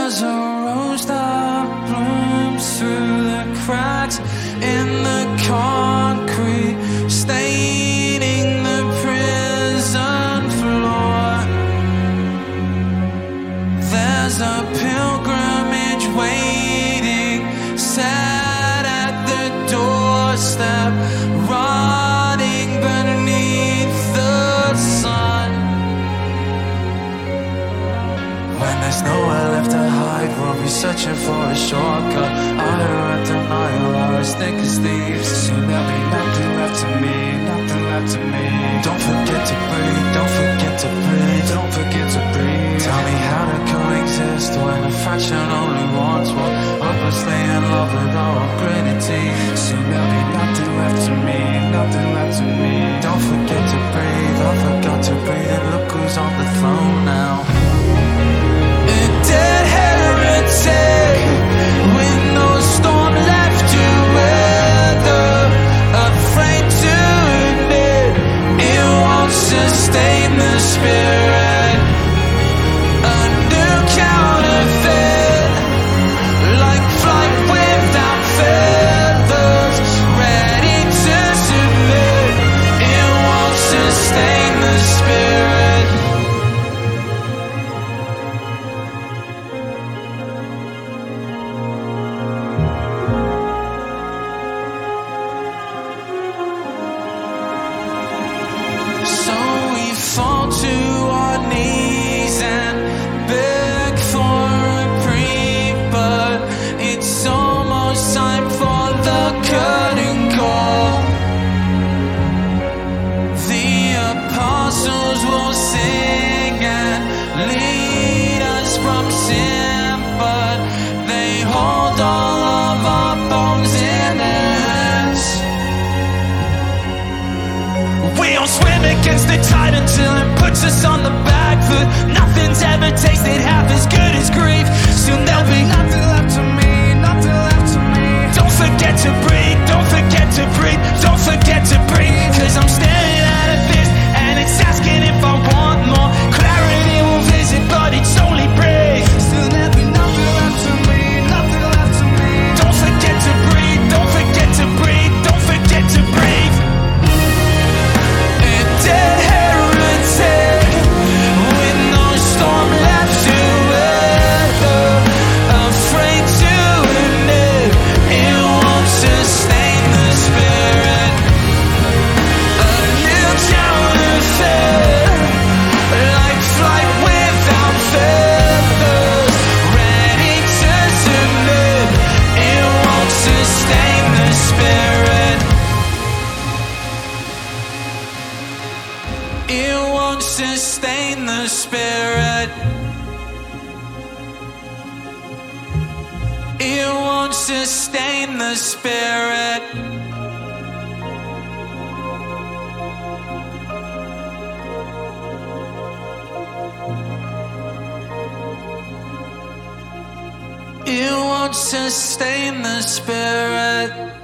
There's a rose that blooms through the cracks in the concrete, staining the prison floor. There's a pilgrimage waiting, sat at the doorstep, rotting beneath the sun. When there's nowhere left to hide, we'll be searching for a shortcut. Either a denial or as thick as thieves. Soon there'll be nothing left to me, nothing left to me. Don't forget to breathe, don't forget to breathe, don't forget to breathe. Tell me how to coexist when a fraction only wants one. Hopelessly in love with our gritty. Soon there'll be nothing left to me, nothing left to me. Don't forget to breathe, I forgot to breathe, and look who's on the throne now. Dead heretic with no storm left to weather, afraid to admit it won't sustain the spirit. A new counterfeit, like flight without feathers, ready to submit. It won't sustain the spirit. Fall to our knees and beg for reprieve, but it's almost time for the curtain call. The apostles will sing and lead us from sin, but they hold all of our bones in their hands. We'll swim against the tide until it puts us on the back foot. Nothing's ever tasted half as good as grief. Soon there'll be nothing left to me, nothing left to me. Don't forget to breathe, don't forget to breathe, don't forget to breathe. Cause I'm staring at a fist and it's asking if I want more. Clarity will visit but it's only brief. Soon there'll be nothing left to me, nothing left to me. Don't forget to breathe, don't forget to breathe, don't forget to breathe. Dead heretic with no storm left to weather, afraid to admit it won't sustain the spirit. A new counterfeit, like flight without feathers, ready to submit. It won't sustain the spirit. It won't sustain the spirit. It won't sustain the spirit. It won't sustain the spirit.